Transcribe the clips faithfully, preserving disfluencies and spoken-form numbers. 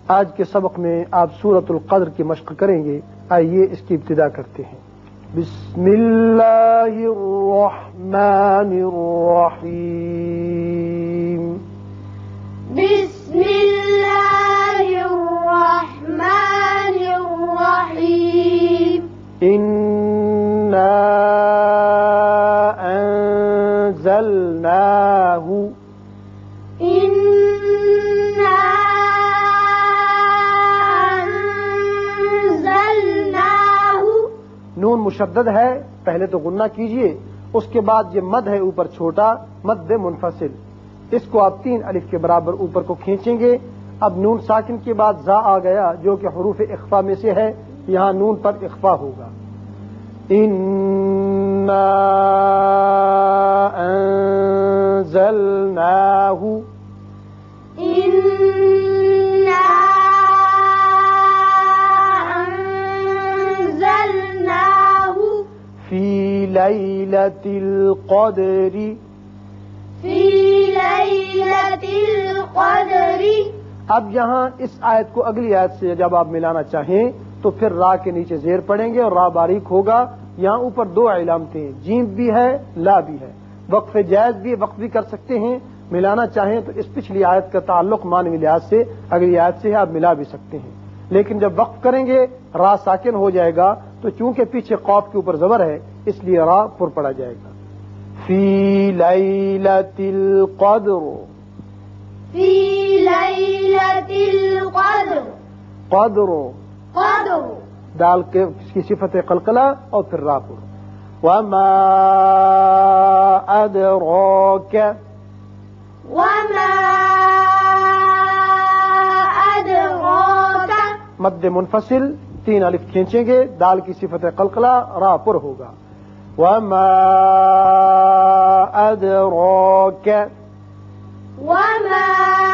آج کے سبق میں آپ سورۃ القدر کی مشق کریں گے. آئیے اس کی ابتدا کرتے ہیں. بسم اللہ الرحمن الرحیم. بسم اللہ الرحمن الرحیم. انا انزلناہ. انا انزلناہ. نون مشدد ہے، پہلے تو غنہ کیجئے، اس کے بعد یہ مد ہے اوپر چھوٹا، مد منفصل. اس کو آپ تین الف کے برابر اوپر کو کھینچیں گے. اب نون ساکن کے بعد زا آ گیا جو کہ حروف اخفا میں سے ہے، یہاں نون پر اخفا ہوگا. انا انزلناہ. انا انزلناہ فی لیلۃ القدر. فی لیلۃ القدر. اب یہاں اس آیت کو اگلی آیت سے جب آپ ملانا چاہیں تو پھر را کے نیچے زیر پڑیں گے اور را باریک ہوگا. یہاں اوپر دو علامتیں ہیں، جیم بھی ہے، لا بھی ہے. وقف جائز بھی وقف بھی کر سکتے ہیں. ملانا چاہیں تو اس پچھلی آیت کا تعلق معنوی لحاظ سے اگلی آیت سے آپ ملا بھی سکتے ہیں. لیکن جب وقف کریں گے را ساکن ہو جائے گا، تو چونکہ پیچھے قاف کے اوپر زبر ہے اس لیے را پر پڑا جائے گا. فی لیلۃ القدر. فی لیلۃ القدر. قدر قدر. دال کے اس کی صفت قلقلہ اور پھر را پر. وما ادراک. وما ادراک. مد منفصل، تین الف کھینچیں گے، دال کی صفت قلقلہ، را پر ہوگا. وما ادراک. وما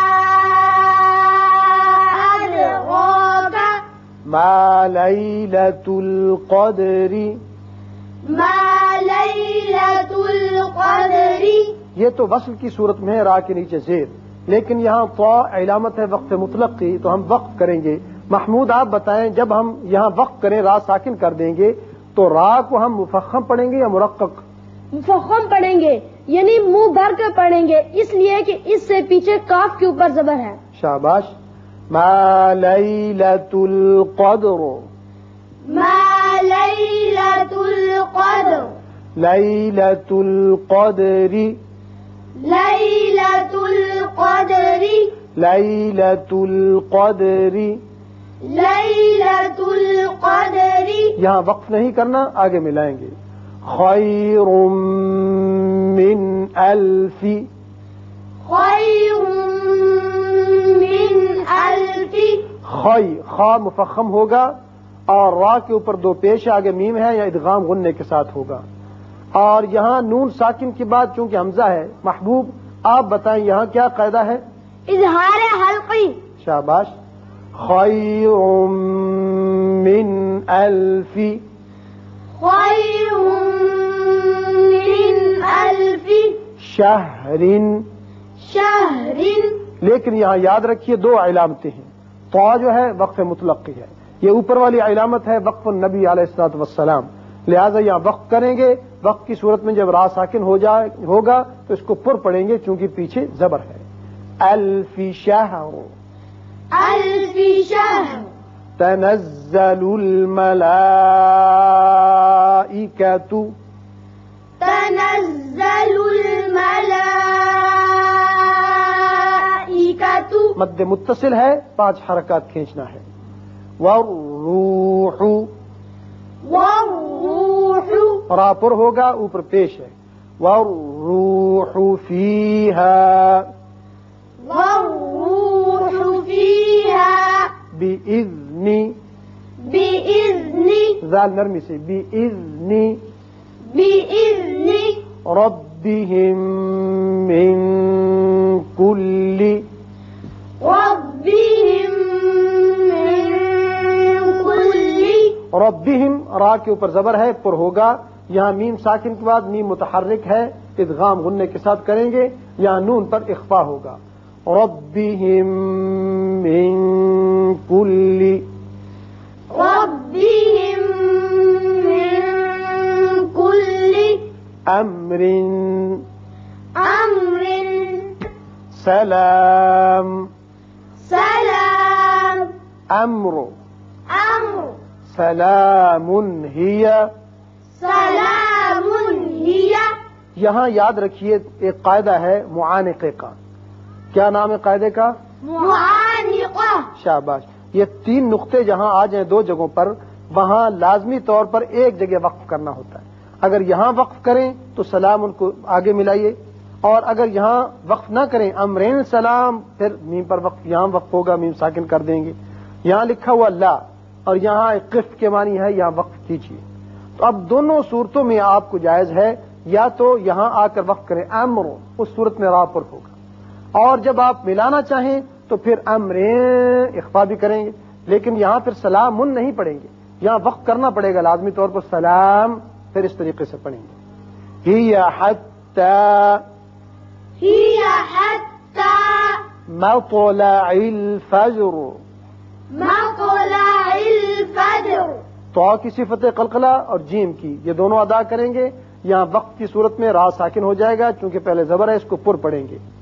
ادراک. ما لیلۃ القدر. ما لیلۃ القدر. یہ تو وصل کی صورت میں ہے، را کے نیچے زیر. لیکن یہاں طا علامت ہے وقف مطلق کی، تو ہم وقف کریں گے. محمود آپ بتائیں، جب ہم یہاں وقف کریں را ساکن کر دیں گے تو را کو ہم مفخم پڑھیں گے یا مرقق؟ مفخم پڑھیں گے، یعنی منہ بھر کر پڑھیں گے، اس لیے کہ اس سے پیچھے کاف کے اوپر زبر ہے. شاباش. ما لیلۃ القدر. ما لیلۃ القدر. لیلۃ القدر. لیلۃ القدر. لیلۃ القدر. لیلۃ القدر. یہاں وقف نہیں کرنا، آگے ملائیں گے. خیر من الف. خیر من الف. خی خا مفخم ہوگا اور را کے اوپر دو پیش آگے میم ہے یا ادغام غننے کے ساتھ ہوگا. اور یہاں نون ساکن کے بعد چونکہ حمزہ ہے. محبوب آپ بتائیں یہاں کیا قاعدہ ہے؟ اظہار حلقی. شاباش. خیر من الف. خیر من الف. شہر. شہر. لیکن یہاں یاد رکھیے دو علامتیں ہیں. طا جو ہے وقف مطلق کی ہے، یہ اوپر والی علامت ہے وقف النبی علیہ الصلوۃ والسلام. لہذا یہاں وقف کریں گے. وقف کی صورت میں جب را ساکن ہو جائے ہوگا تو اس کو پر پڑھیں گے چونکہ پیچھے زبر ہے. الف شہر. الف شہر. تنزل الملائکۃ. تنزل الملائکۃ. مد متصل ہے، پانچ حرکات کھینچنا ہے. والروح. والروح. را پر ہوگا، اوپر پیش ہے. والروح فیہا. والروح فیہا. بإذن. بإذن. ذال نرمی سے. بإذن. بإذن. ربهم من كل. ربهم من كل. ربهم را کے اوپر زبر ہے، پر ہوگا. یہاں میم ساکن کے بعد میم متحرک ہے، ادغام غننے کے ساتھ کریں گے. یہاں نون پر اخفا ہوگا. ربهم من كل ربهم من كل أمر أمر سلام سلام أمر أمر سلام هي سلام هي. یہاں یاد رکھیے ایک قاعدہ ہے معانقے کا. کیا نام ہے قاعدے کا؟ معانقہ. شاباش. یہ تین نقطے جہاں آ جائیں دو جگہوں پر وہاں لازمی طور پر ایک جگہ وقف کرنا ہوتا ہے. اگر یہاں وقف کریں تو سلام ان کو آگے ملائیے، اور اگر یہاں وقف نہ کریں امرین سلام پھر میم پر وقف، یہاں وقف ہوگا میم ساکن کر دیں گے. یہاں لکھا ہوا لا اور یہاں ایک قف کے معنی ہے، یہاں وقف کیجیے. تو اب دونوں صورتوں میں آپ کو جائز ہے، یا تو یہاں آ کر وقف کریں امر، اس صورت میں را پر ہوگا، اور جب آپ ملانا چاہیں تو پھر امرین اخفا بھی کریں گے، لیکن یہاں پھر سلام نہیں پڑھیں گے، یہاں وقف کرنا پڑے گا لازمی طور پر سلام، پھر اس طریقے سے پڑھیں گے. ہی حتی هي حتى مطلع الفجر. مطلع الفجر. تو کی صفت قلقلہ اور جیم کی یہ دونوں ادا کریں گے. یہاں وقت کی صورت میں را ساکن ہو جائے گا، چونکہ پہلے زبر ہے، اس کو پر پڑھیں گے.